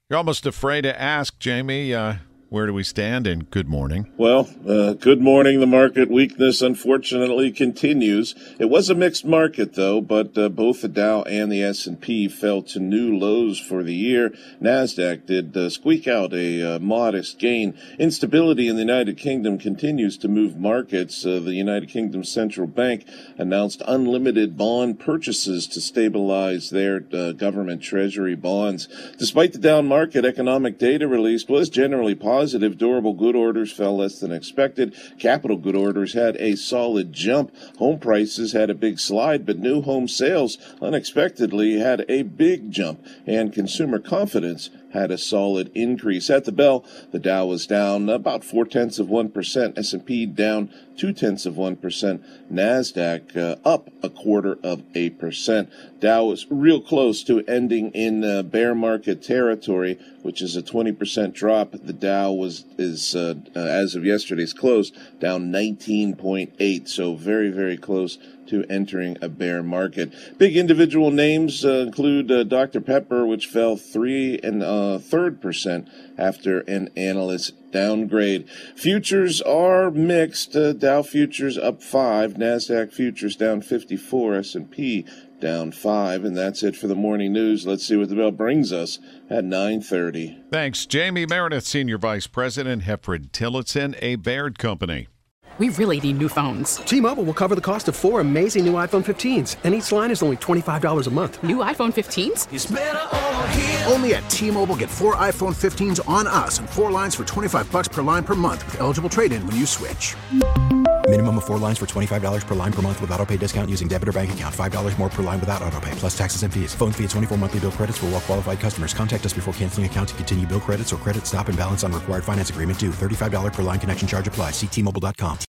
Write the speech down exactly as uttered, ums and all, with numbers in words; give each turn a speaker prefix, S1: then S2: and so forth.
S1: You're almost afraid to ask, Jamie, uh, where do we stand? And good morning.
S2: Well, uh, good morning. The market weakness, unfortunately, continues. It was a mixed market, though, but uh, both the Dow and the S and P fell to new lows for the year. NASDAQ did uh, squeak out a uh, modest gain. Instability in the United Kingdom continues to move markets. Uh, the United Kingdom Central Bank announced unlimited bond purchases to stabilize their uh, government treasury bonds. Despite the down market, economic data released was generally positive. Positive. Durable good orders fell less than expected. Capital good orders had a solid jump. Home prices had a big slide, but new home sales unexpectedly had a big jump, and consumer confidence had a solid increase. At the bell, the Dow was down about four tenths of one percent. S and P down two tenths of one percent. NASDAQ uh, up a quarter of a percent. Dow was real close to ending in uh, bear market territory, which is a twenty percent drop. The Dow was is uh, uh, as of yesterday's close down nineteen point eight, so very very close to entering a bear market. Big individual names uh, include uh, Doctor Pepper, which fell three and a third percent after an analyst downgrade. Futures are mixed. Uh, Dow futures up five, NASDAQ futures down fifty-four, S and P down five, and that's it for the morning news. Let's see what the bell brings us at nine thirty.
S1: Thanks, Jamie Meredith, Senior Vice President, Hefford Tillotson, a Baird company.
S3: We really need new phones.
S4: T-Mobile will cover the cost of four amazing new iPhone fifteens, and each line is only twenty-five dollars a month.
S3: New iPhone fifteens?
S5: It's better over here. Only at T-Mobile, get four iPhone fifteens on us and four lines for twenty-five dollars per line per month with eligible trade-in when you switch.
S6: Minimum of four lines for twenty-five dollars per line per month with autopay discount using debit or bank account. five dollars more per line without autopay, plus taxes and fees. Phone fee at twenty-four monthly bill credits for well-qualified customers. Contact us before canceling account to continue bill credits or credit stop and balance on required finance agreement due. thirty-five dollars per line connection charge applies. See T Mobile dot com.